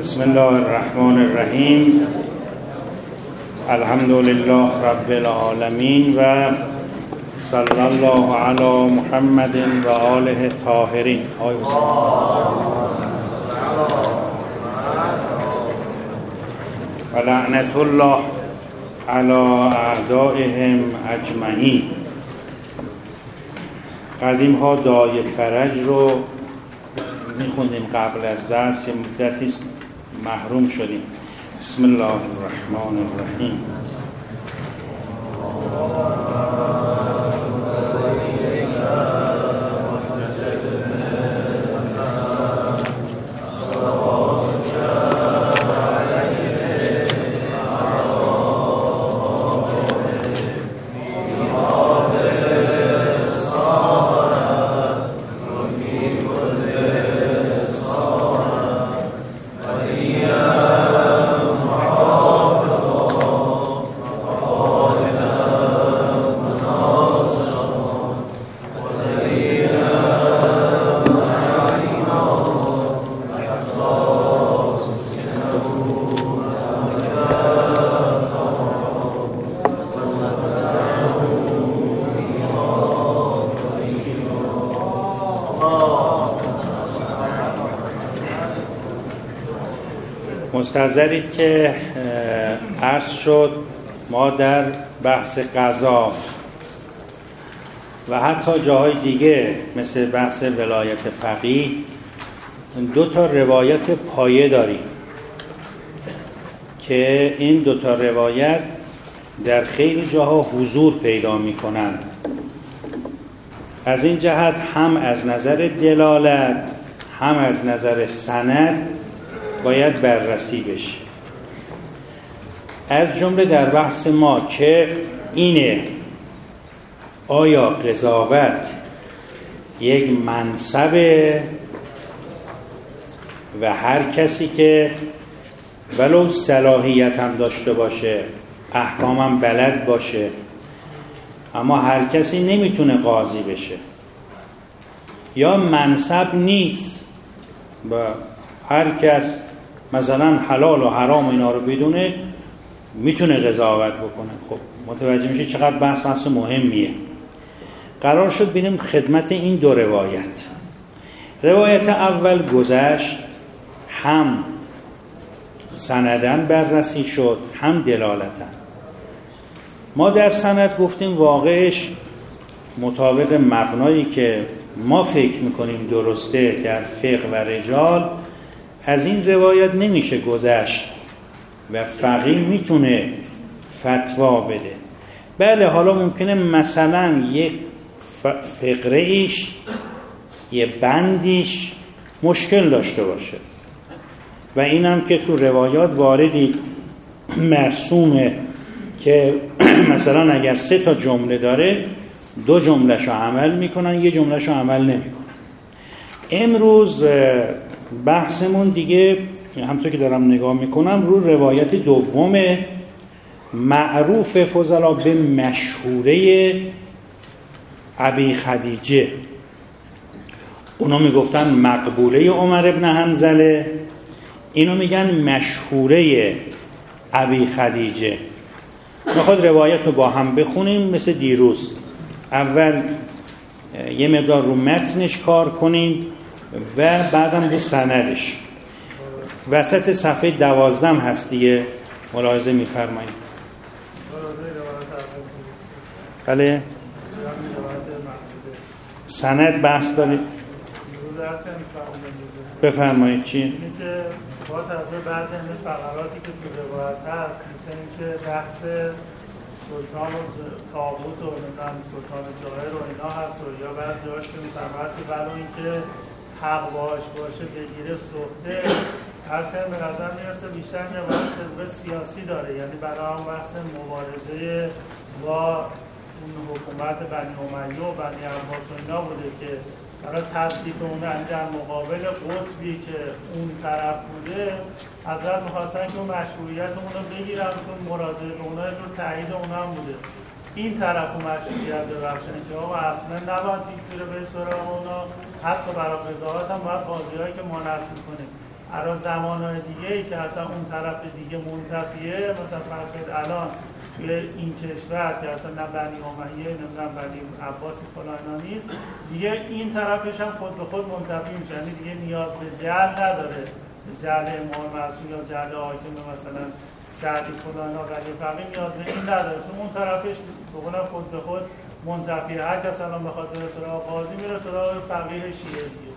بسم الله الرحمن الرحیم. الحمد لله رب العالمین و صلی الله علی محمد و آله الطاهرین. و لعنت الله علی اعدائهم اجمعین. قدیم ها دعای فرج رو میخوندیم قبل از درس، مدتی محروم شدیم. بسم الله الرحمن الرحیم. مستحضرید که عرض شد ما در بحث قضا و حتی جاهای دیگه مثل بحث ولایت فقیه دو تا روایت پایه داریم که این دو تا روایت در خیلی جاها حضور پیدا میکنن. از این جهت هم از نظر دلالت هم از نظر سند باید بررسی بشه. از جمله در بحث ما که اینه آیا قضاوت یک منصبه و هر کسی که ولو صلاحیت هم داشته باشه، احکام هم بلد باشه، اما هر کسی نمیتونه قاضی بشه، یا منصب نیست و هر کس مثلا حلال و حرام اینا رو بدونه میتونه قضاوت بکنه. خب متوجه میشه چقدر بحث مهمیه. قرار شد ببینیم خدمت این دو روایت. روایت اول گذشت، هم سندن بررسی شد هم دلالتن. ما در سند گفتیم واقعش مطابق مبنایی که ما فکر میکنیم درسته در فقه و رجال از این روایت نمیشه گذشت و فقیه میتونه فتوا بده. بله حالا ممکنه مثلا یک فقره ایش یه بندیش مشکل داشته باشه و اینم که تو روایات واردی مرسومه که مثلا اگر 3 تا جمله داره 2 جمله‌شو عمل میکنن 1 جمله‌شو عمل نمیکنن. امروز بحثمون دیگه همونطور که دارم نگاه میکنم رو روایت دوم معروف فضلا به مشهوره ابی خدیجه. اونا میگفتن مقبوله عمر ابن حنظله، اینو میگن مشهوره ابی خدیجه. میخواد روایت رو با هم بخونیم مثل دیروز. اول یه مقدار رو متنش کار کنیم و بعدم رو سندش. وسط صفحه 12 هست دیگه، ملاحظه میفرمایید. بله سند بحث دارید بفرمایید. چی؟ اینه که با توجه بعضی از فقراتی که تو روایت هست مثل اینکه بحث سلطان و طاغوت و سلطان جاهر و اینا هست و یا بعضی جاهاش که میفرماید که بلا اینکه حق باشه بگیره سخته هست. به نظر میرسه بیشتر بحث سیاسی داره، یعنی برای هم بحث مبارزه با اون حکومت بنی امیه و بنی عباس و اینا بوده که برای تثبیت اون در مقابل قطبی که اون طرف بوده حضرت می‌خواستن که اون مشروعیت اون رو بگیرن، چون مراجعه به اونها رو تایید اونها هم بوده. این طرف و مشروعیت ببخشن که آقا اصلا نباید دیگه به سراغ اونا، حتی برای قضاوت هم باید قاضی‌هایی که ما نفی کنیم الان زمانهای دیگه ای که اصلا اون طرف دیگه منتفیه، مثلا فرض کنید الان توی این کشور که اصلا نه بنی امیه نه بنی عباس فلانا نیست، دیگه این طرفش هم خود به خود منتفی میشه، یعنی دیگه نیاز به جعل نداره، جعل امام معصوم یا جعل حاکم مثلا شهری فلانا ولی فقیه نیاز به این نداره، چون اون طرفش به قول خود به خود منتفیه. هر کس الان بخواد بره سراغ قاضی میره سراغ فقیه شیعه دیگه.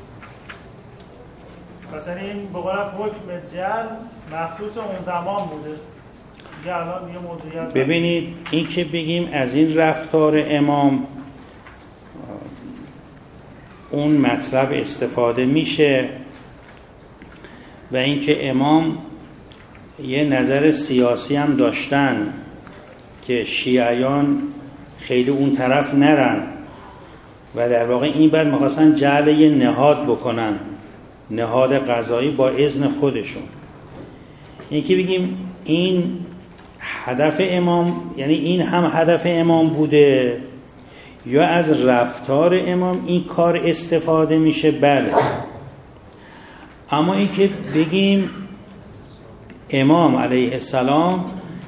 مثلا این به قول حکم جعل مخصوص اون زمان بوده. ببینید این که بگیم از این رفتار امام اون مطلب استفاده میشه و اینکه امام یه نظر سیاسی هم داشتن که شیعیان خیلی اون طرف نرن و در واقع این بعد میخواستن جعل یه نهاد بکنن، نهاد قضایی با اذن خودشون. این که بگیم این هدف امام، یعنی این هم هدف امام بوده یا از رفتار امام این کار استفاده میشه؟ بله. اما این که بگیم امام علیه السلام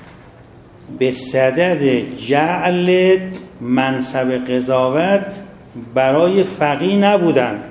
به صدد جعل منصب قضاوت برای فقیه نبودن،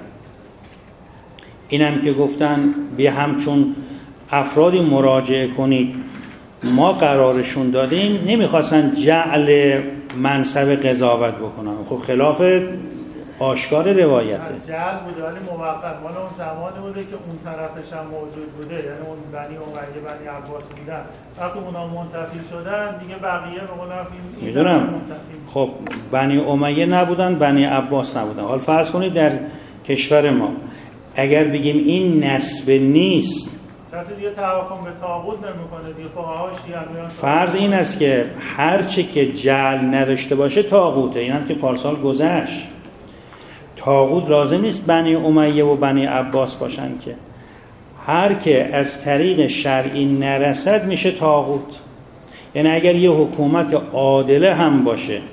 اینم که گفتن به همچون افرادی مراجعه کنید ما قرارشون دادیم، نمیخواستن جعل منصب قضاوت بکنن. خب خلاف آشکار روایته. جعل بوده ولی موقت، مال اون زمانی بوده که اون طرفش هم موجود بوده، یعنی اون بنی امیه بنی عباس بودن. وقتی اونا منتفی شدن دیگه بقیه به قول این میدونم. خب بنی امیه نبودن، بنی عباس نبودن. حال فرض کنید در کشور ما اگر بگیم این نسب نیست، دیگه تحاکم به طاغوت نمیکنه دیگه، فقها شیعه فرض این است که هر چه که جعل نداشته باشه طاغوته. این هم که پارسال گذشت، طاغوت لازم نیست بنی امیه و بنی عباس باشن، که هر که از طریق شرعی نرسد میشه طاغوت. یعنی اگر یه حکومت عادله هم باشه،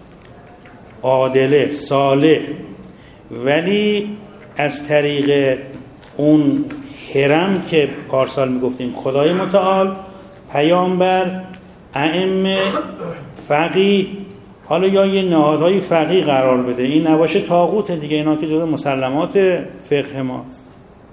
عادله صالح، ولی از طریق اون هرم که پارسال میگفتیم خدای متعال، پیامبر، ائمه، فقیه، حالا یا یه نهادهای فقیه قرار بده، این نباشه طاغوت دیگه. اینا که جزو مسلمات فقه ماست.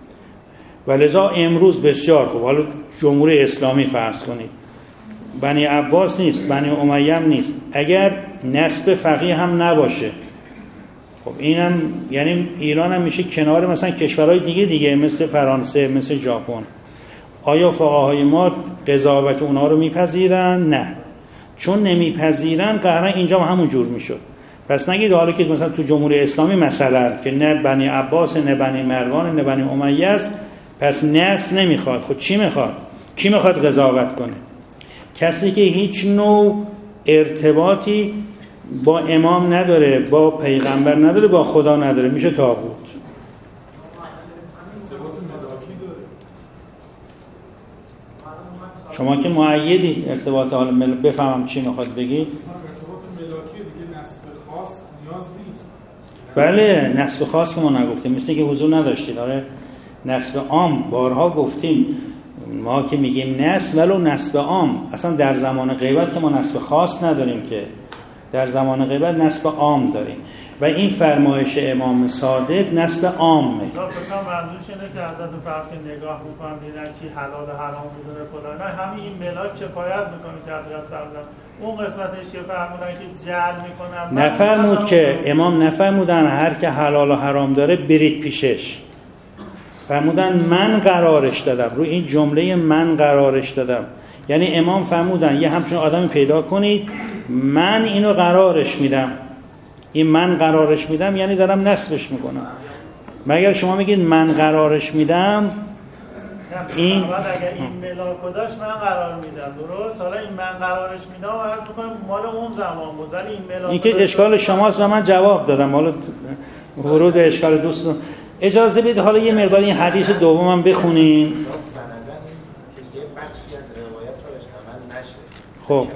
ولذا امروز بسیار خوب، حالا جمهوری اسلامی فرض کنید، بنی عباس نیست، بنی امیه هم نیست، اگر نسب فقیه هم نباشه، خب اینم یعنی ایران هم میشه کنار مثلا کشورهای دیگه مثل فرانسه، مثل ژاپن. آیا فقهای ما قضاوت اونها رو میپذیرن؟ نه، چون نمیپذیرن قراره اینجا همون جور میشد. پس نگید حالا که مثلا تو جمهوری اسلامی مثلا که نه بنی عباس نه بنی مروان نه بنی امیه است، پس نسل نمیخواد. خب چی میخواد؟ کی میخواد قضاوت کنه؟ کسی که هیچ نوع ارتباطی با امام نداره، با پیغمبر نداره، با خدا نداره، میشه طاغوت. شما که مؤیدی ارتباط حال بفهمم چی میخواد بگید. ارتباط ملاکی دیگه نسب خاص نیاز نیست. بله نسب خاص که ما نگفتیم، مثل که حضور نداشتید. آره نسب عام بارها گفتیم، ما که میگیم نسب ولو نسب عام، اصلا در زمان غیبت که ما نسب خاص نداریم، که در زمان غیبت نسب عام داریم و این فرمایش امام صادق نسل عامه. فکر کنم منظورش اینه که حضرت فرقی نگاه میکنن ببینن کی حلال و حرام میدونه فلان، همین این ملاک کفایت میکنه که حضرت فرمودن اون قسمتش که فرمودن که جعل میکنن. نفرمود که امام نفرمودن هر که حلال و حرام داره برید پیشش، فرمودن من قرارش دادم، روی این جمله من قرارش دادم. یعنی امام فرمودن یه همچون آدمی پیدا کنید من اینو قرارش میدم. این من قرارش میدم یعنی دارم نصبش میکنم. مگر شما میگید من قرارش میدم، این اگر این ملاکو داشت من قرار میدم، درست؟ حالا این من قرارش میدم و عرض میکنم مال اون زمان بود، ولی این ملاکو این که اشکال شماست و من جواب دادم. حالا ورود اشکال دوستان اجازه بدید حالا یه مقدار این حدیث دومم بخونین. خب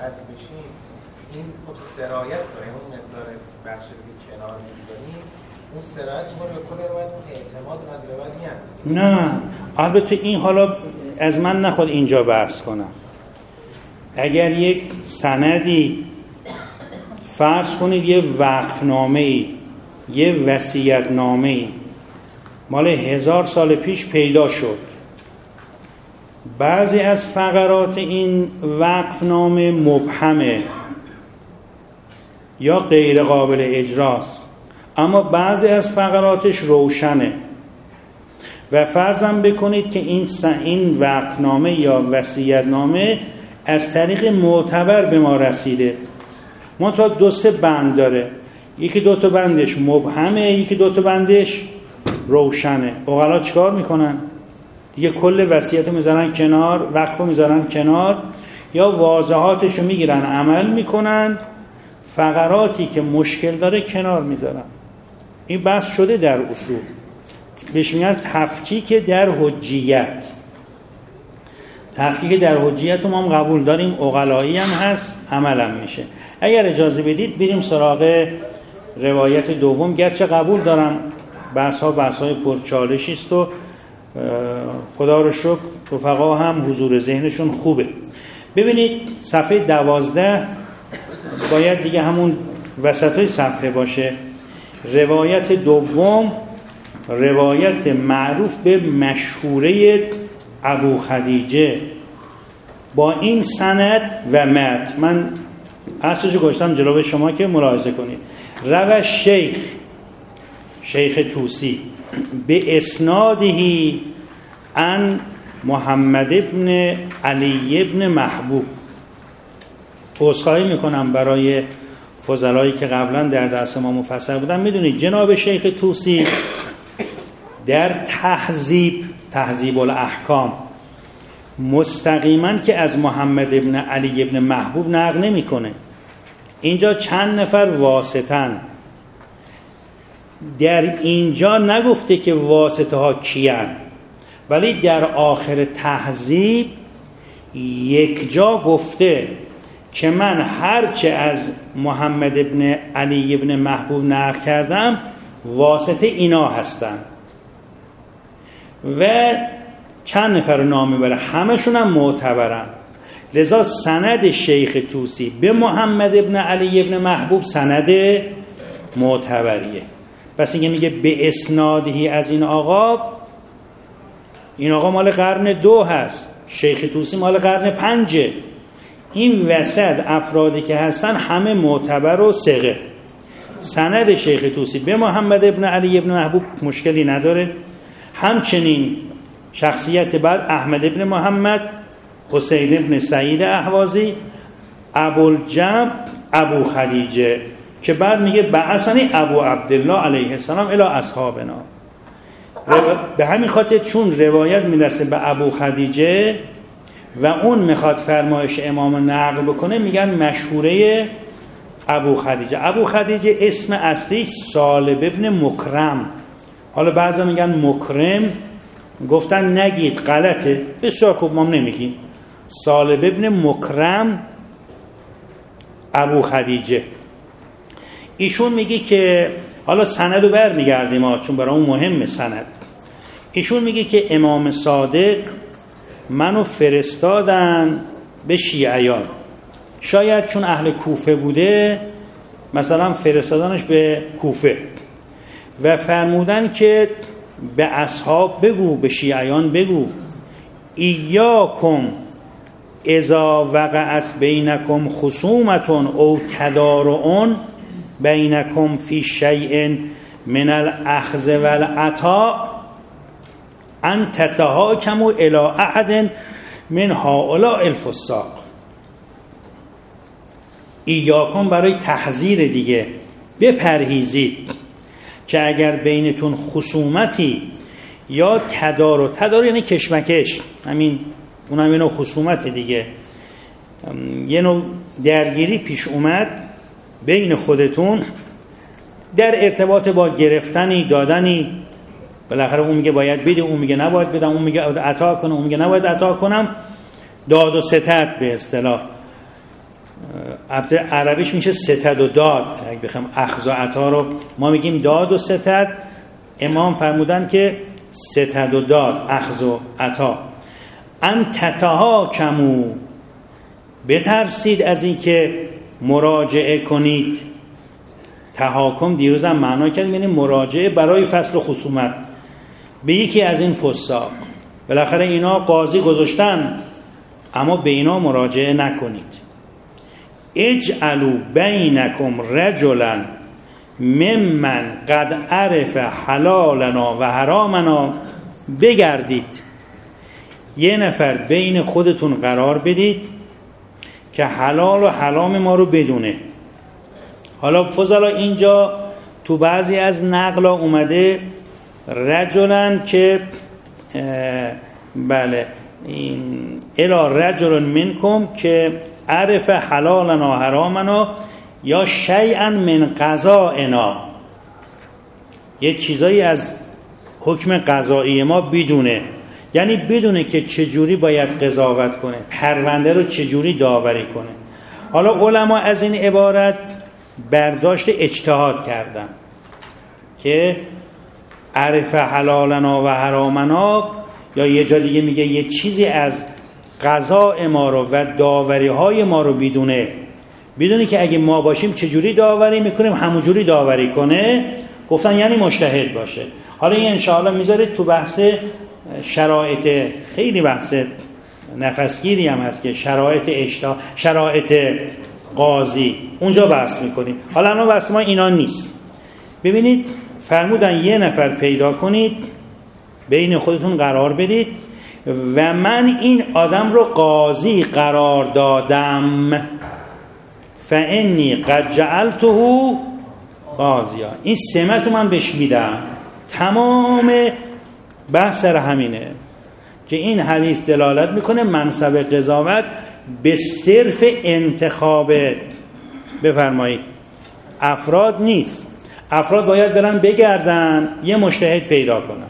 این خب سرایت کنه اون مقدار بخش که کنار می‌ذاریم اون سرایت شما به کل روایت اعتماد از روایت نه. البته این حالا از من نخواد اینجا بحث کنم. اگر یک سندی فرض کنید یه وقفنامه‌ای، یه وصیت‌نامه‌ای مال 1000 سال پیش پیدا شد، بعضی از فقرات این وقفنامه مبهمه یا غیر قابل اجراست، اما بعضی از فقراتش روشنه و فرضاً بکنید که این وقفنامه یا وصیت‌نامه از طریق معتبر به ما رسیده، منتها 2-3 بند داره، یکی 2 تا بندش مبهمه، یکی 2 تا بندش روشنه. عقلا چیکار میکنن؟ دیگه کل وصیتو میذارن کنار، وقفو میذارن کنار، یا واضحاتشو میگیرن عمل میکنن، فقراتی که مشکل داره کنار میذارن. این بحث شده در اصول، بهش میگن تفکیک در حجیت. تفکیک در حجیت رو ما هم قبول داریم، عقلایی هم هست، عمل هم میشه. اگر اجازه بدید بریم سراغ روایت دوم، گرچه قبول دارم بحث های پرچالشی است و خدا رو شکر رفقا هم حضور ذهنشون خوبه. ببینید صفحه 12 باید دیگه همون وسطای صفحه باشه. روایت دوم، روایت معروف به مشهوره ابو خدیجه با این سند و متن. من اصلش گذاشتم جلوی شما که ملاحظه کنید. روى شیخ طوسی به اسنادهی عن محمد ابن علی ابن محبوب. عذرخواهی میکنم برای فضلایی که قبلا در درس ما مفصل بودن. میدونید جناب شیخ طوسی در تهذیب الاحکام مستقیما که از محمد ابن علی ابن محبوب نقل نمیکنه. اینجا چند نفر واسطن، در اینجا نگفته که واسطه ها کیان، ولی در آخر تهذیب یک جا گفته که من هرچه از محمد ابن علی ابن محبوب نقل کردم واسطه اینا هستن و چند نفر نام میبره، همشون هم معتبرن. لذا سند شیخ طوسی به محمد ابن علی ابن محبوب سند معتبریه. پس اینکه میگه به اسنادی از این آقا مال قرن 2 هست، شیخ طوسی مال قرن 5. این وسط افرادی که هستن همه معتبر و ثقه. سند شیخ طوسی به محمد ابن علی ابن محبوب مشکلی نداره. همچنین شخصیت بعد احمد ابن محمد، حسین ابن سعید احوازی، ابوالجمع ابو خدیجه که بعد میگه بعثنی ابو عبدالله علیه السلام الی اصحابنا. به همین خاطر چون روایت میرسه به ابو خدیجه و اون میخواد فرمایش امام نقل بکنه میگن مشهوره ابو خدیجه. ابو خدیجه اسم اصلی سالب ابن مکرم، حالا بعضا میگن مکرم، گفتن نگید غلطه، بسیار خوب ما نمیگیم. سالب ابن مکرم ابو خدیجه. ایشون میگه که حالا سند رو برمیگردیم چون برای اون مهمه سند. ایشون میگه که امام صادق منو فرستادن به شیعیان، شاید چون اهل کوفه بوده مثلا فرستادنش به کوفه و فرمودن که به اصحاب بگو، به شیعیان بگو ایاکم اذا وقعت بینکم خصومتون او تدارعون بینکم فی شیء من الاخذ والعطاء ان تتحاکموا الی احد من هؤلاء الفساق. ایاکم برای تحذیر دیگه، بپرهیزید که اگر بینتون خصومتی یا تدار یعنی کشمکش، همین اونم یه نوع خصومت دیگه، یه نوع درگیری پیش اومد بین خودتون در ارتباط با گرفتنی دادنی، بالاخره اون میگه باید بده، اون میگه نباید بدم، اون میگه عطا کنم، اون میگه نباید عطا کنم، داد و ستد به اصطلاح. البته عربیش میشه ستد و داد. اگه بخوام اخذ و عطا رو ما میگیم داد و ستد، امام فرمودن که ستد و داد، اخذ و عطا. ان تتهاکموا، بترسید از این که مراجعه کنید. تهاکم دیروزم معنا کردیم، یعنی مراجعه برای فصل خصومت به یکی از این فساق. بالاخره اینا قاضی گذاشتن، اما به اینا مراجعه نکنید. اجعلوا بینکم رجلا ممن قد عرف حلالنا و حرامنا، بگردید یه نفر بین خودتون قرار بدید که حلال و حرام ما رو بدونه. حالا فضلا اینجا تو بعضی از نقلا اومده رجلن که بله الا رجل منکم که عرف حلالنا حرامنا یا شیئا من قضائنا، یه چیزایی از حکم قضایی ما بدونه، یعنی بدونه که چجوری باید قضاوت کنه، پرونده رو چجوری داوری کنه. حالا علما از این عبارت برداشت اجتهاد کردن که عرف حلالنا و حرامنا، یا یه جا دیگه میگه یه چیزی از قضاء ما رو و داوری های ما رو بدونه که اگه ما باشیم چجوری داوری میکنیم همونجوری داوری کنه. گفتن یعنی مجتهد باشه. حالا این انشاءالله میذاره تو بحث شرایط، خیلی بحث نفسگیری هم هست که شرایط قاضی اونجا بحث میکنیم. حالا الان بحث ما اینا نیست. ببینید فرمودن یه نفر پیدا کنید بین خودتون قرار بدید و من این آدم رو قاضی قرار دادم، فانی قد جعلته قاضیا، این سمت رو من بهش میدم. تمام بحث سر همینه که این حدیث دلالت میکنه منصب قضاوت به صرف انتخاب بفرمایید افراد نیست. افراد باید برن بگردن یه مجتهد پیدا کنن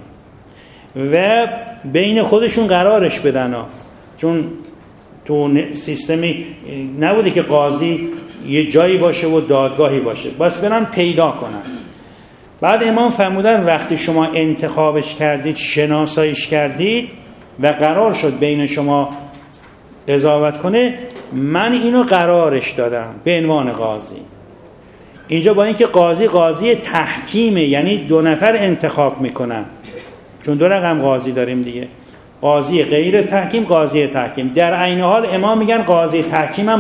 و بین خودشون قرارش بدن چون تو سیستمی نبوده که قاضی یه جایی باشه و دادگاهی باشه، بس برن پیدا کنن. بعد امام فرمودن وقتی شما انتخابش کردید، شناساییش کردید و قرار شد بین شما قضاوت کنه، من اینو قرارش دادم به عنوان قاضی. اینجا با اینکه قاضی تحکیمه، یعنی 2 نفر انتخاب میکنن، چون 2 رقم قاضی داریم دیگه، قاضی غیر تحکیم، قاضی تحکیم. در عین حال امام میگن قاضی تحکیمم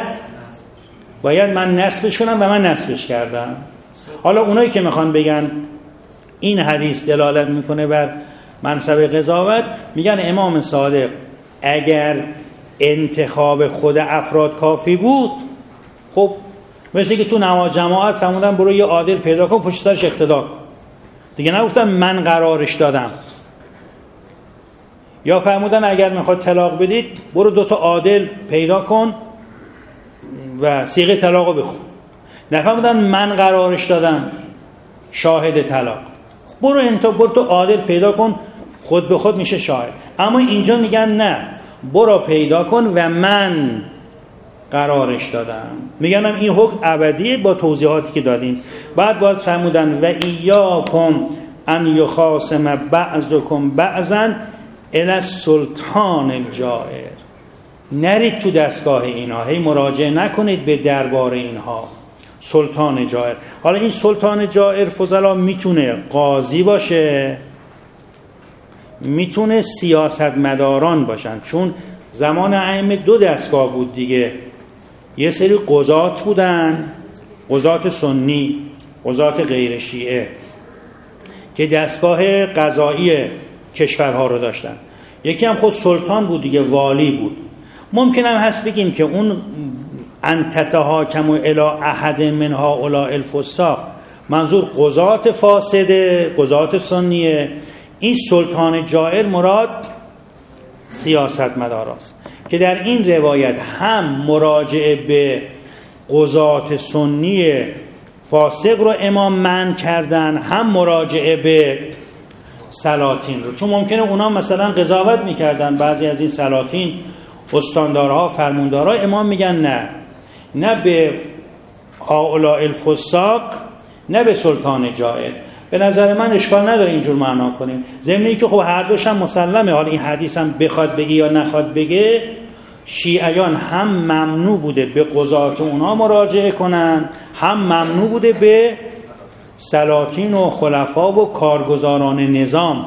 باید من نصبش کنم و من نصبش کردم. حالا اونایی که میخوان بگن این حدیث دلالت میکنه بر منصب قضاوت، میگن امام صادق اگر انتخاب خود افراد کافی بود، خب مثل که تو نماز جماعت فرمودن برو یه عادل پیدا کن پشت سرش اقتدا کن، دیگه نگفتن من قرارش دادم. یا فرمودن اگر میخواد طلاق بدید برو 2 تا عادل پیدا کن و صیغه طلاقو بخون. نفهمودن من قرارش دادم شاهد طلاق، برو تو عادل پیدا کن، خود به خود میشه شاهد. اما اینجا میگن نه، برو پیدا کن و من قرارش دادم. میگن این حکم ابدیه با توضیحاتی که دادیم. بعد باید فرمودن و ایاکم ان یخاصم بعضکم بعضا الی السلطان الجائر، نرید تو دستگاه اینها، هی مراجعه نکنید به دربار اینها. سلطان جائر، حالا این سلطان جائر فضلا میتونه قاضی باشه، میتونه سیاستمداران باشن، چون زمان ائمه 2 دستگاه بود دیگه. یه سری قضات بودن، قضات سنی، قضات غیر شیعه که دستگاه قضایی کشورها رو داشتن. یکی هم خود سلطان بود دیگه، والی بود. ممکن هم هست بگیم که اون انتتهاکموا الی احد من هؤلاء الفساق منظور قضات فاسده، قضات سنیه. این سلطان جائر مراد سیاستمداراست که در این روایت هم مراجعه به قضات سنی فاسق رو امام منع کردن، هم مراجعه به سلاطین رو، چون ممکنه اونا مثلا قضاوت میکردن بعضی از این سلاطین، استاندارها، فرماندارها، امام میگن نه، نه به هؤلاء الفساق نه به سلطان جائر. به نظر من اشکال نداره اینجور معنا کنیم، ضمنی که خب هر دوش هم مسلمه. حالا این حدیث هم بخواد بگه یا نخواد بگه، شیعیان هم ممنوع بوده به قضات اونا مراجعه کنن، هم ممنوع بوده به سلاطین و خلفا و کارگزاران نظام.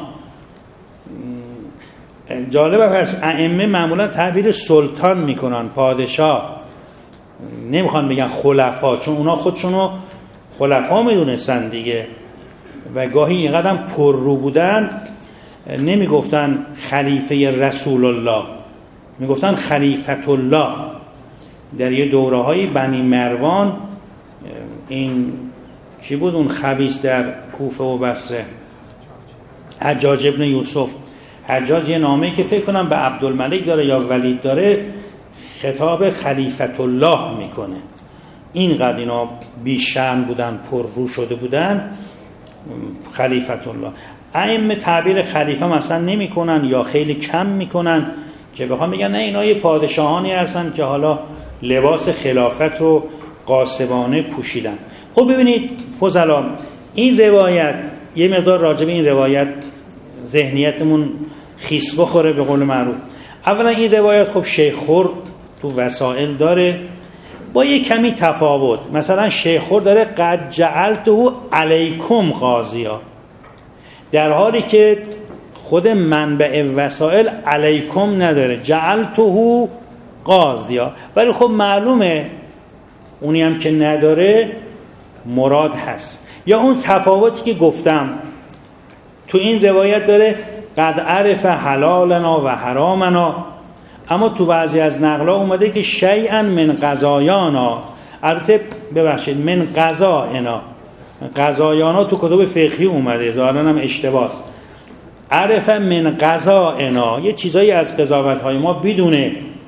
جالبه، پس ائمه معمولا تعبیر سلطان میکنن، پادشاه، نمیخوان بگن خلفا، چون اونا خودشونو خلفا میدونستن دیگه و گاهی اینقدر پر رو بودن نمیگفتن خلیفه رسول الله، میگفتن خلیفت الله. در یه دوره‌های بنی مروان، این کی بود اون خبیث در کوفه و بصره؟ حجاج ابن یوسف. حجاج یه نامه‌ای که فکر کنم به عبدالملک داره یا ولید داره، خطاب خلیفت الله میکنه. اینقدر اینا بیشان بودن، پر رو شده بودن، خلیفت الله. ائمه تعبیر خلیفه مثلا نمیکنن یا خیلی کم میکنن که بخوام بگن نه اینا یه پادشاهانی هستن که حالا لباس خلافت رو قاسبانه پوشیدن. خب ببینید فضلا، این روایت یه مقدار راجع به این روایت ذهنیتمون خیس بخوره به قول معروف. اولا این روایت خب شیخ خورد تو وسائل داره با یه کمی تفاوت. مثلا شیخ خورد داره قد جعلته علیکم قاضیا، در حالی که خود منبع وسائل علیکم نداره، جعلته قاضیا. ولی خب معلومه اونی هم که نداره مراد هست. یا اون تفاوتی که گفتم تو این روایت داره قد عرف حلالنا و حرامنا، اما تو بعضی از نقلا اومده که شیئا من قضایانا. البته ببخشید من قضاینا، قضایانا تو کتب فقهی اومده، ظاهرا هم اشتباهه. عرف من قضاینا، یه چیزایی از قضاوت‌های ما بدونه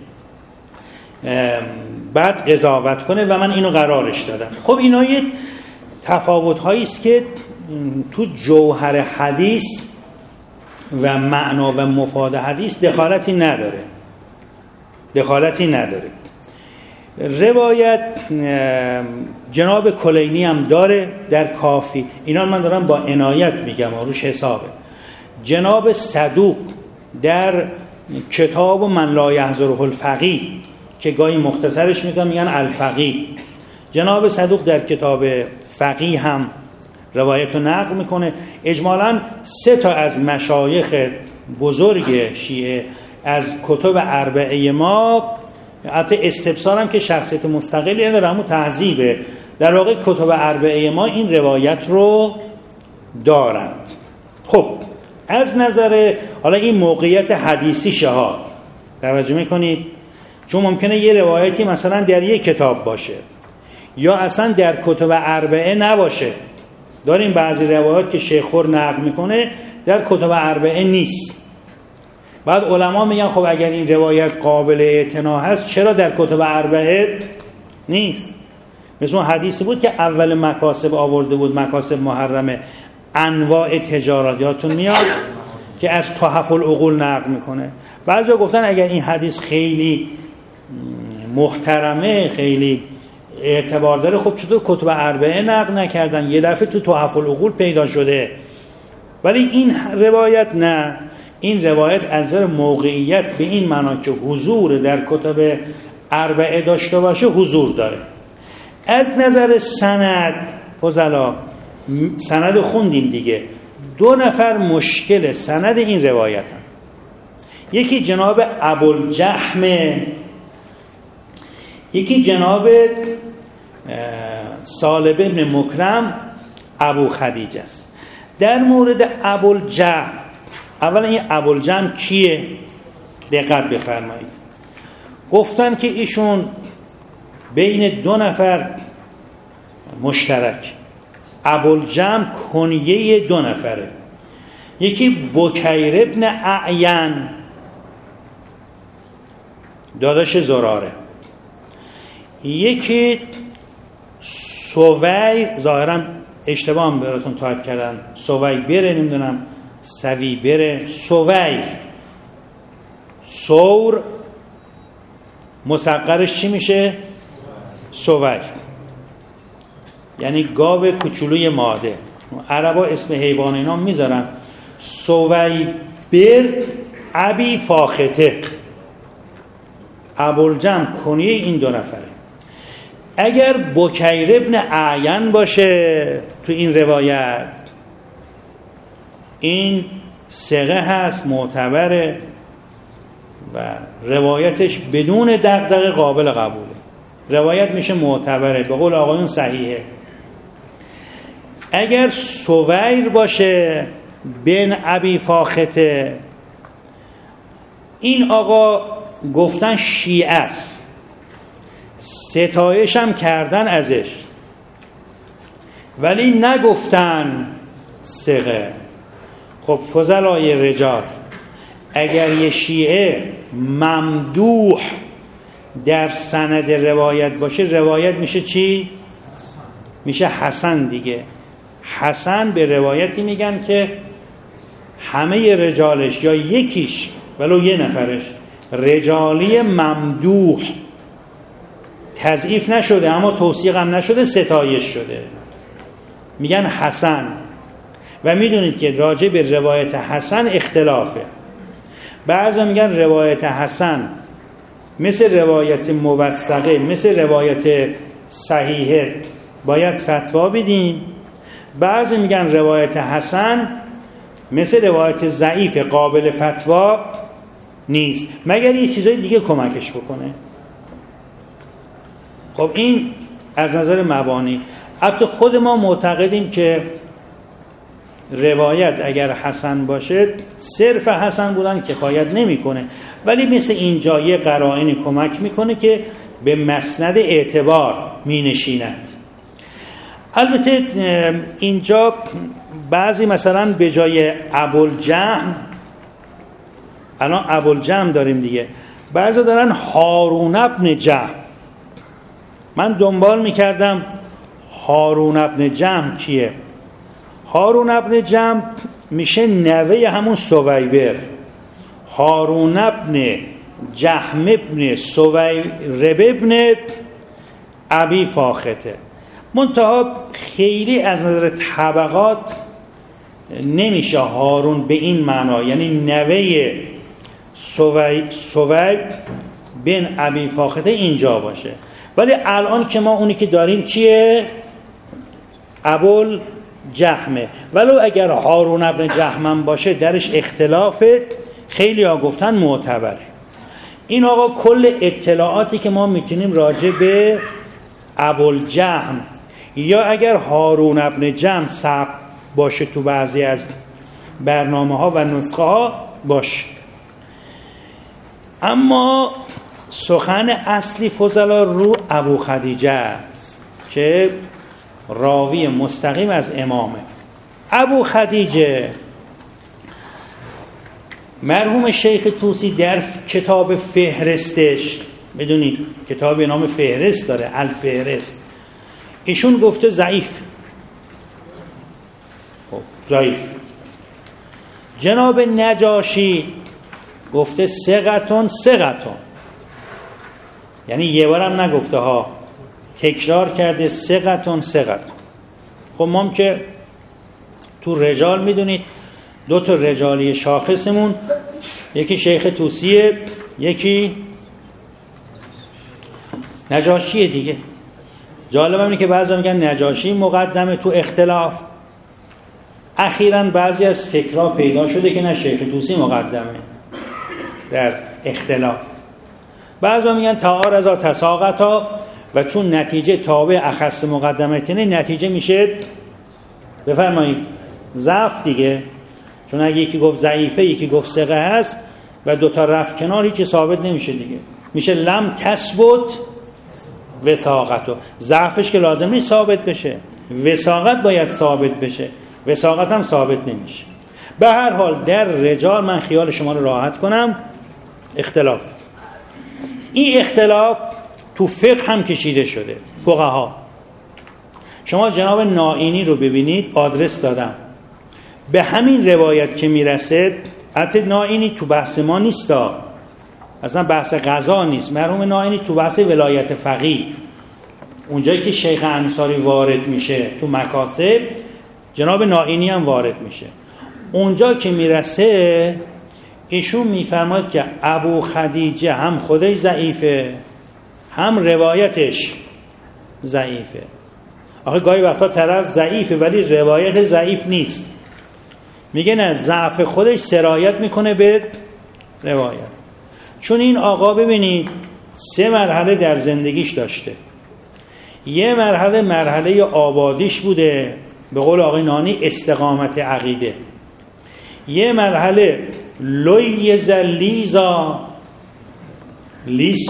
بعد قضاوت کنه و من اینو قرارش دادم. خب اینا یه تفاوت‌هایی است که تو جوهر حدیث و معنا و مفاد حدیث دخالتی نداره. روایت جناب کلینی هم داره در کافی، اینا من دارم با عنایت میگم روش حسابه. جناب صدوق در کتاب من لا یحضره الفقیه که گاهی مختصرش میگن الفقیه، جناب صدوق در کتاب فقیه هم روایت رو نقل میکنه. اجمالاً 3 تا از مشایخ بزرگ شیعه از کتب اربعه ما، البته استبصار هم که شخصیت مستقلی نداره، همون تهذیبه، در واقع کتب اربعه ما این روایت رو دارند. خب از نظر حالا این موقعیت حدیثی شهاد توجه میکنید، چون ممکنه یه روایتی مثلا در یک کتاب باشه یا اصلا در کتب اربعه نباشه. داریم بعضی روایات که شیخ خور نقل میکنه در کتب اربعه نیست. بعد علما میگن خب اگر این روایت قابل اعتنا هست چرا در کتب اربعه نیست؟ مثل اون حدیثی بود که اول مکاسب آورده بود، مکاسب محرمه، انواع تجاراتیاتون میاد که از تحف العقول نقل میکنه. بعضیا گفتن اگر این حدیث خیلی محترمه، خیلی اعتبار داره، خب چطور کتب اربعه نقل نکردن؟ یه دفعه تو تحف العقول پیدا شده. ولی این روایت نه، این روایت از نظر موقعیت به این معنا که حضور در کتب اربعه داشته باشه حضور داره. از نظر سند فضلا، سند خوندیم دیگه، 2 نفر مشکل سند این روایت هم. یکی جناب ابوالجهم، یکی جناب سالب ابن مکرم ابو خدیجه است. در مورد ابوالجهم، اولا این ابوالجهم کیه؟ دقت بفرمایید. گفتن که ایشون بین 2 نفر مشترک. ابوالجهم کنیه 2 نفره، یکی بکیر ابن اعین داداش زراره، یکی سوی، ظاهرا اشتباه هم براتون تایپ کردن، سوی بره، نمیدونم سوی بره، سوی سور مصغرش چی میشه؟ سوی یعنی گاو کوچولوی ماده. عربا اسم حیوان اینا میذارن سوی برد ابی فاخته. ابوالجم کنیه این دو نفره. اگر بکیر ابن اعین باشه تو این روایت، این ثقه هست، معتبره و روایتش بدون دغدغه قابل قبوله. روایت میشه معتبره، به قول آقایون صحیحه. اگر سویر باشه بن ابی فاخته، این آقا گفتن شیعه است، ستایش هم کردن ازش، ولی نگفتن ثقه. خب فضلای رجال، اگر یه شیعه ممدوح در سند روایت باشه، روایت میشه چی؟ میشه حسن دیگه. حسن به روایتی میگن که همه رجالش یا یکیش ولو یه نفرش رجالی ممدوح، تضعیف نشده اما توثیق هم نشده، ستایش شده، میگن حسن. و میدونید که راجع به روایت حسن اختلافه. بعضا میگن روایت حسن مثل روایت موثقه، مثل روایت صحیحه باید فتوا بدیم. بعضی میگن روایت حسن مثل روایت ضعیف قابل فتوا نیست مگر یه چیزای دیگه کمکش بکنه. خب این از نظر مبانی. البته خود ما معتقدیم که روایت اگر حسن باشه صرف حسن بودن کفایت نمیکنه، ولی مثل اینجا یه قرائنی کمک میکنه که به مسند اعتبار مینشیند. البته اینجا بعضی مثلا به جای ابوالجهم، الان ابوالجهم داریم دیگه، بعضی دارن هارون ابن جهم. من دنبال میکردم هارون ابن جهم کیه. هارون ابن جهم میشه نوه همون سویبر. هارون ابن جهم ابن سویرب ابن ابی فاخته. منتها خیلی از نظر طبقات نمیشه هارون به این معنا، یعنی نوه سوید بن ابی فاخته اینجا باشه. ولی الان که ما اونی که داریم چیه؟ ابوالجهمه. ولو اگر هارون ابن جهم باشه درش اختلافه، خیلی ها گفتن معتبره. این آقا کل اطلاعاتی که ما میتونیم راجع به ابوالجهم یا اگر هارون ابن جهم ثبت باشه تو بعضی از برنامه ها و نسخه ها باشه. اما سخن اصلی فضلا رو ابو خدیجه است که راوی مستقیم از امامه. ابو خدیجه مرحوم شیخ طوسی در کتاب فهرستش، بدونید کتاب به نام فهرست داره، الفهرست، ایشون گفته ضعیف. خب ضعیف. جناب نجاشی گفته ثقتون، یعنی یه بارم نگفته ها، تکرار کرده ثقتون. خب ما هم که تو رجال میدونید دو تا رجالی شاخصمون، یکی شیخ طوسیه، یکی نجاشیه دیگه. جالب اینه که بعضی میگن نجاشی مقدمه تو اختلاف. اخیراً بعضی از فکرها پیدا شده که نه شیخ طوسی مقدمه در اختلاف. بعضی میگن تعارض تساقطا و چون نتیجه تابع اخص مقدمتینه نتیجه میشه بفرمایید ضعف دیگه. چون اگه یکی گفت ضعیفه یکی گفت ثقه هست و دوتا رفت کنار هیچی ثابت نمیشه دیگه، میشه لم تثبت وثاقتو. ضعفش که لازم نیست ثابت بشه، وثاقت باید ثابت بشه، وثاقت هم ثابت نمیشه. به هر حال در رجال من خیال شما رو راحت کنم اختلاف. این اختلاف تو فقه هم کشیده شده. فقها شما جناب نائینی رو ببینید، آدرس دادم، به همین روایت که میرسه. البته نائینی تو بحث ما نیستا، اصلا بحث قضا نیست. مرحوم نائینی تو بحث ولایت فقیه، اونجایی که شیخ انصاری وارد میشه تو مکاتب، جناب نائینی هم وارد میشه. اونجا که میرسه ایشون میفرماید که ابو خدیجه هم خودش ضعیفه، هم روایتش ضعیفه. آخه گاهی وقتا طرف ضعیفه ولی روایت ضعیف نیست. میگه نه، ضعف خودش سرایت میکنه به روایت. چون این آقا ببینید 3 مرحله در زندگیش داشته. یه مرحله آبادیش بوده، به قول آقای نانی استقامت عقیده. یه مرحله لیز لیزا، لیز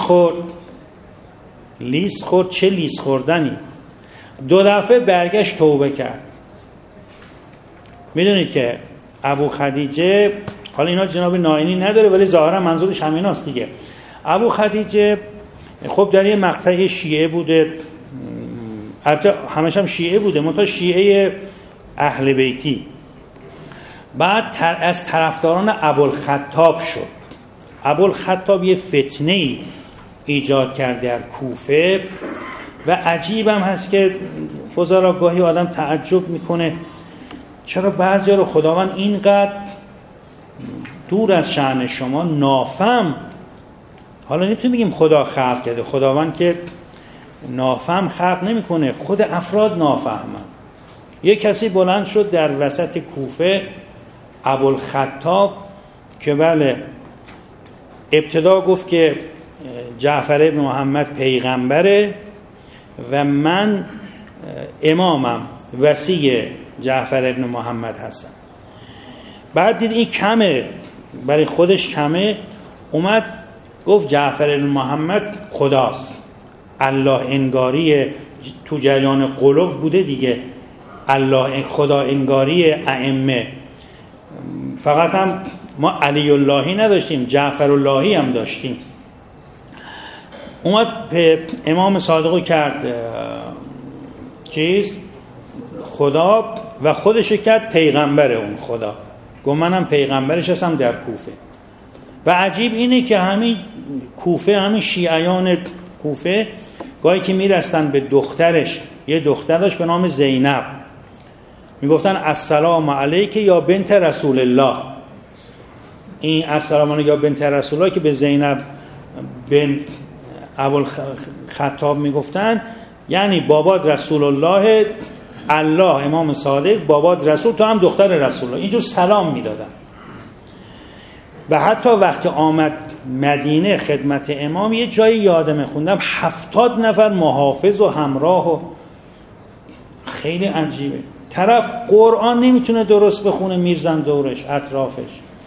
خورد. چه لیز خوردنی. 2 دفعه برگشت توبه کرد. میدونید که ابو خدیجه، حالا اینا جناب نائینی نداره ولی ظاهرا منظورش همیناست دیگه. ابو خدیجه خب در یه مقطع شیعه بوده، البته همش هم شیعه بوده، منتها شیعه اهل بیتی. بعد از طرفداران ابوالخطاب شد. ابوالخطاب یه فتنه‌ای ایجاد کرد در کوفه و عجیب هم هست که فضلا گاهی آدم تعجب میکنه چرا بعضیا رو خداوند اینقدر دور از شأن شما نافهم. حالا نمیتونیم بگیم خدا خلق کرده، خداوند که نافهم خلق نمیکنه، خود افراد نافهمن. یک کسی بلند شد در وسط کوفه، ابوالخطاب، که بله ابتدا گفت که جعفر ابن محمد پیغمبره و من امامم، وصی جعفر ابن محمد هستم. بعد دید این کمه، برای خودش کمه، اومد گفت جعفر ابن محمد خداست. الله انگاری تو جریان قلوب بوده دیگه، الله خدا انگاری ائمه. فقط هم ما علی اللهی نداشتیم، جعفر اللهی هم داشتیم. اومد امام صادقو کرد خدا و خودشو کرد پیغمبر اون خدا. گفت منم پیغمبرش هستم در کوفه. و عجیب اینه که همین کوفه، همین شیعیان کوفه گاهی که میرستن به دخترش، یه دختر داشت به نام زینب، میگفتن السلام علیک یا بنت رسول الله. این السلام علیک یا بنت رسول الله که به زینب بنت ابوالخطاب میگفتن، یعنی بابات رسول الله، الله امام صادق، بابات رسول، تو هم دختر رسول الله. اینجور سلام میدادن. و حتی وقتی آمد مدینه خدمت امام، یه جایی یادم خوندم 70 نفر محافظ و همراه و خیلی عجیبه. طرف قرآن نمیتونه درست بخونه، میرزن دورش اطرافش.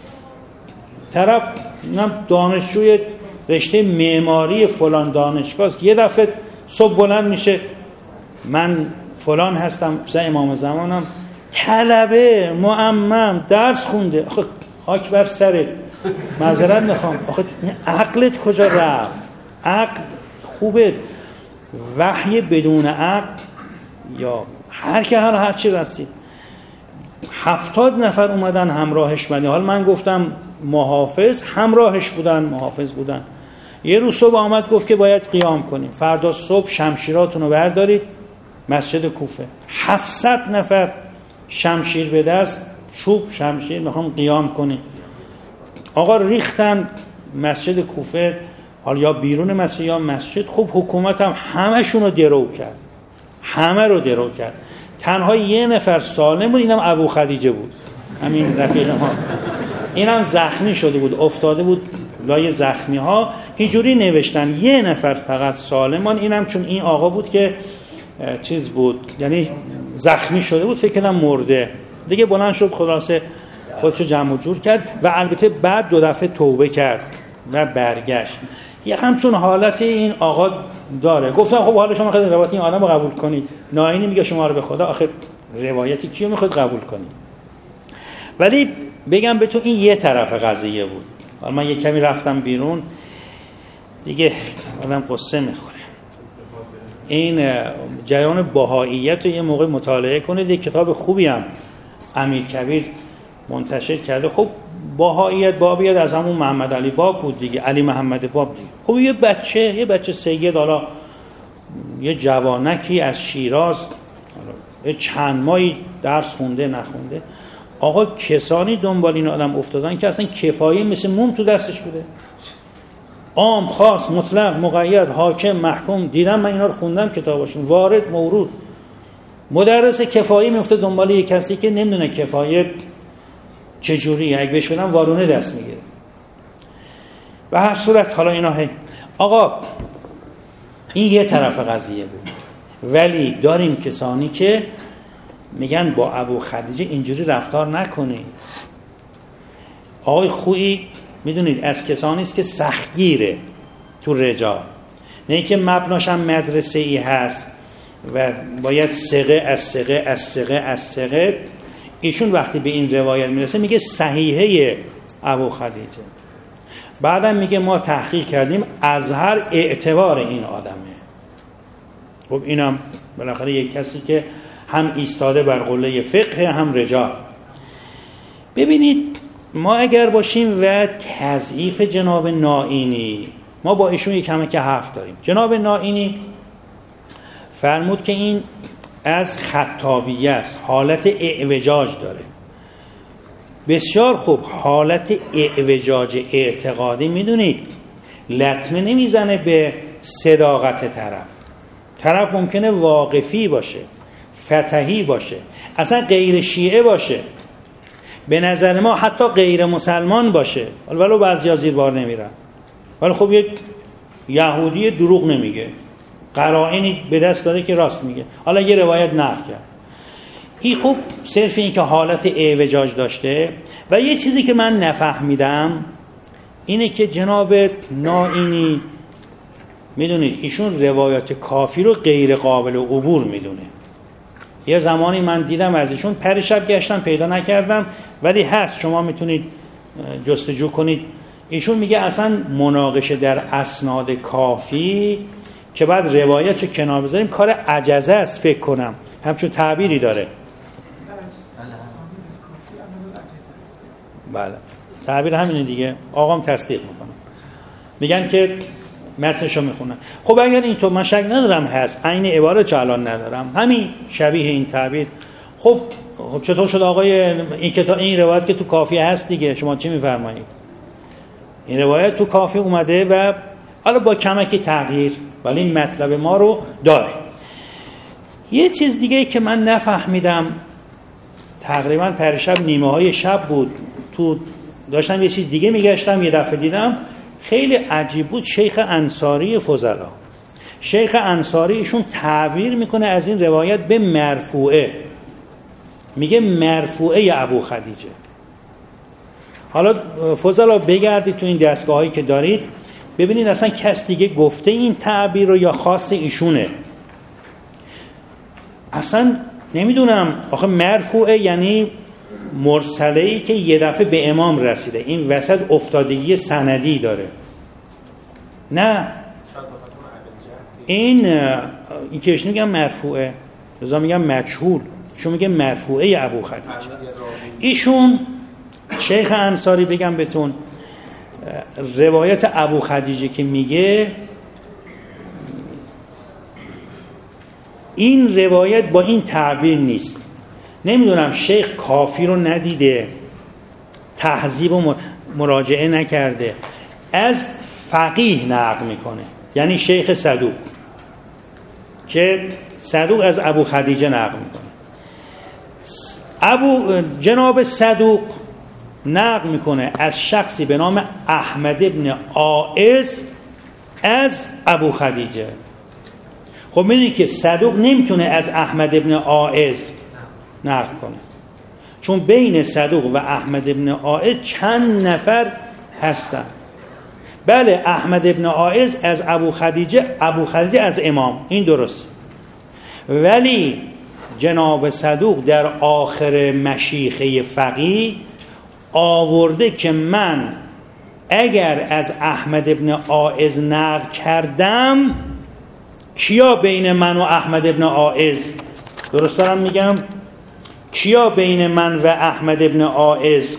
طرف دانشجوی رشته معماری فلان دانشگاه، یه دفعه صبح بلند میشه من فلان هستم، مثلا امام زمانم، طلبه معمم درس خونده. آخه خاک بر سرت، معذرت میخوام، آخه عقلت کجا رفت؟ عقل خوبه، وحی بدون عقل یا هر که هر چی رسید. 70 نفر اومدن همراهش مدینه. حالا من گفتم محافظ، همراهش بودن، محافظ بودن. یه روز صبح آمد گفت که باید قیام کنیم، فردا صبح شمشیراتونو بردارید مسجد کوفه. 700 نفر شمشیر به دست، چوب شمشیر، میخوام قیام کنیم. آقا ریختن مسجد کوفه، حالا یا بیرون مسجد یا مسجد. خوب حکومت هم همشون رو درو کرد، همه رو درو کرد. تنها یه نفر سالم بود، اینم ابو خدیجه بود، همین رفیق ما. اینم زخمی شده بود، افتاده بود لای زخمی ها. اینجوری نوشتن یه نفر فقط سالمان، اینم چون این آقا بود که چیز بود، یعنی زخمی شده بود، فکر کنم مرده دیگه. بلند شد خلاصه خودشو جمع جور کرد و البته بعد 2 دفعه توبه کرد و برگشت. یه همچون حالت این آقا داره. گفتم خب حالا شما خیلی روایت این آدم رو قبول کنید. نائینی میگه شما رو به خدا، آخه روایتی کیو میخواد قبول کنید؟ ولی بگم به تو این یه طرف قضیه بود. حالا من یه کمی رفتم بیرون دیگه، آدم قصه میخوره. این جریان بهائیت رو یه موقع مطالعه کنید. یک کتاب خوبی هم امیرکبیر منتشر کرده. خب بهائیت از همون محمد علی باب بود دیگه، علی محمد باب دیگه. خب یه بچه سید، حالا یه جوانکی از شیراز چند ماهی درس خونده نخونده، آقا کسانی دنبال این آدم افتادن که اصلا کفایه مثل موم تو دستش بوده، عام خاص مطلق مقید حاکم محکوم. دیدم من اینا رو خوندم کتاباشون، وارد مورود. مدرس کفایه میفته دنبال یک کسی که نمیدونه کفایه چجوری، اگه بهش بدن وارونه دست میگیره. به هر صورت حالا اینا آقا این یه طرف قضیه بود، ولی داریم کسانی که میگن با ابو خدیجه اینجوری رفتار نکنید. آقای خویی میدونید از کسانی است که سختگیره تو رجال، نه که مبناش هم مدرسه ای هست و باید ثقه از ثقه از ثقه از ثقه. ایشون وقتی به این روایت میرسه میگه صحیحه ابو خدیجه، بعدم میگه ما تحقیق کردیم از هر اعتبار این آدمه. خب اینم بالاخره یک کسی که هم ایستاده بر قله فقه هم رجال. ببینید ما اگر باشیم و تضعیف جناب نائینی، ما با ایشون یک همه که حرف داریم. جناب نائینی فرمود که این از خطابیه است، حالت اعوجاج داره. بسیار خوب، حالت اعوجاج اعتقادی میدونید لطمه نمیزنه به صداقت طرف ممکنه واقفی باشه، فتحی باشه، اصلا غیر شیعه باشه، به نظر ما حتی غیر مسلمان باشه، ولو بعضیا زیر بار نمیرن، ولی خب یک یهودی دروغ نمیگه، قرائنی به دست داره که راست میگه، حالا یه روایت نقل کرد. این خوب صرف این که حالت اعوجاج داشته. و یه چیزی که من نفهمیدم اینه که جناب نائینی میدونید ایشون روایات کافی رو غیر قابل عبور میدونه. یه زمانی من دیدم از ایشون، پریشب گشتم پیدا نکردم ولی هست، شما میتونید جستجو کنید. ایشون میگه اصلا مناقشه در اسناد کافی که بعد روایت رو کنار بذاریم کار عجزه است، فکر کنم همچون تعبیری داره. بله تعبیر همینه دیگه، آقام تصدیق میکنم، میگن که متنشو میخونن. خب اگر این تو من شک ندارم هست، عین عبارت چه الان ندارم، همین شبیه این تعبیر. خب چطور شد آقای این کتاب این روایت که تو کافی هست دیگه، شما چی میفرمایید؟ این روایت تو کافی اومده و حالا با کمکی تغییر، ولی این مطلب ما رو داره. یه چیز دیگه که من نفهمیدم، تقریبا پریشب نیمه های شب بود، تو داشتم یه چیز دیگه میگشتم، یه دفعه دیدم خیلی عجیب بود. شیخ انصاری فضلا، شیخ انصاری ایشون تعبیر میکنه از این روایت به مرفوعه، میگه مرفوعه ابو خدیجه. حالا فضلا بگردید تو این دستگاهایی که دارید ببینید اصلا کس دیگه گفته این تعبیر رو یا خاص ایشونه. اصلا نمیدونم، آخه مرفوعه یعنی مرسله‌ای که یه دفعه به امام رسیده، این وسط افتادگی سندی داره. نه این که ایشون میگن مرفوعه، رضا میگن مجهول، ایشون میگه مرفوعه ابو خدیجه. ایشون شیخ انصاری بگم بهتون، روایت ابو خدیجه که میگه این روایت با این تعبیر نیست. نمیدونم شیخ کافی رو ندیده، تهذیب و مراجعه نکرده، از فقیه نقل میکنه، یعنی شیخ صدوق که صدوق از ابو خدیجه نقل میکنه. جناب صدوق نقل میکنه از شخصی به نام احمد ابن عائز از ابو خدیجه. خب میدونی که صدوق نمیتونه از احمد ابن عائز نقل کنه، چون بین صدوق و احمد ابن عائز چند نفر هستن. بله احمد ابن عائز از ابو خدیجه، ابو خدیجه از امام، این درست، ولی جناب صدوق در آخر مشیخه فقیه آورده که من اگر از احمد ابن عائز نقل کردم، کیا بین من و احمد ابن عائز، درست دارم میگم، کیا بین من و احمد ابن عائز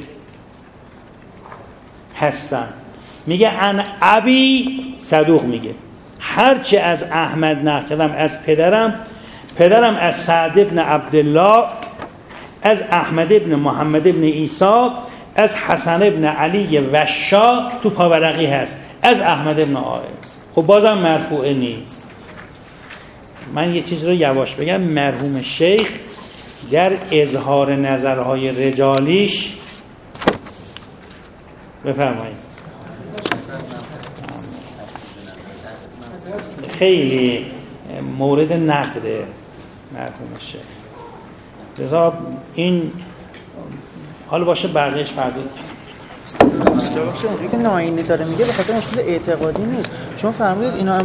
هستن؟ میگه ان ابی، صدوق میگه هرچی از احمد نقل کردم از پدرم از سعد ابن عبدالله، از احمد ابن محمد ابن عیسی، از حسن ابن علی وشا تو پاورقی هست، از احمد ابن آئز. خب بازم مرفوعه نیست. من یه چیز رو یواش بگم، مرحوم شیخ در اظهار نظرهای رجالیش بفرمایید خیلی مورد نقده مرحوم شیخ. لذا این حالا باشه بقیهش فردا اونجایی که ناینی داره میگه به خاطر مشکل اعتقادی نیست، چون فرمودید اینا